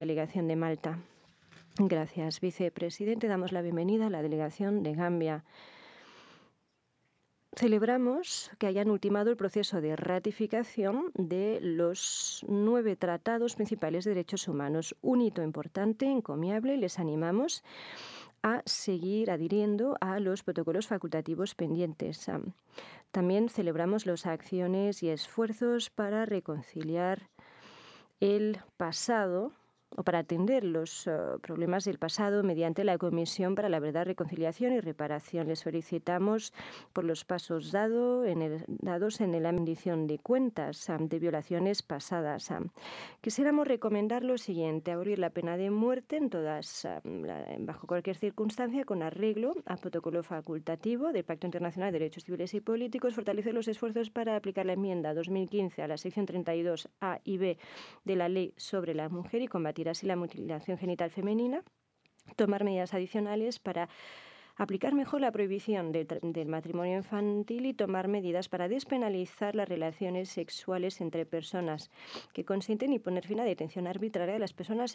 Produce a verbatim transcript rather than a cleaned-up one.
delegación de Malta. Gracias, vicepresidente. Damos la bienvenida a la delegación de Gambia. Celebramos que hayan ultimado el proceso de ratificación de los nueve tratados principales de derechos humanos. Un hito importante, encomiable. Les animamos a seguir adhiriendo a los protocolos facultativos pendientes. También celebramos las acciones y esfuerzos para reconciliar el pasado o para atender los uh, problemas del pasado mediante la Comisión para la Verdad, Reconciliación y Reparación. Les felicitamos por los pasos dado en el, dados en la rendición de cuentas um, de violaciones pasadas. Um. Quisiéramos recomendar lo siguiente: abolir la pena de muerte en todas, um, la, bajo cualquier circunstancia, con arreglo al protocolo facultativo del Pacto Internacional de Derechos Civiles y Políticos, fortalecer los esfuerzos para aplicar la enmienda dos mil quince a la sección treinta y dos A y B de la Ley sobre la Mujer y combatir así la mutilación genital femenina, tomar medidas adicionales para aplicar mejor la prohibición de, del matrimonio infantil y tomar medidas para despenalizar las relaciones sexuales entre personas que consienten y poner fin a la detención arbitraria de las personas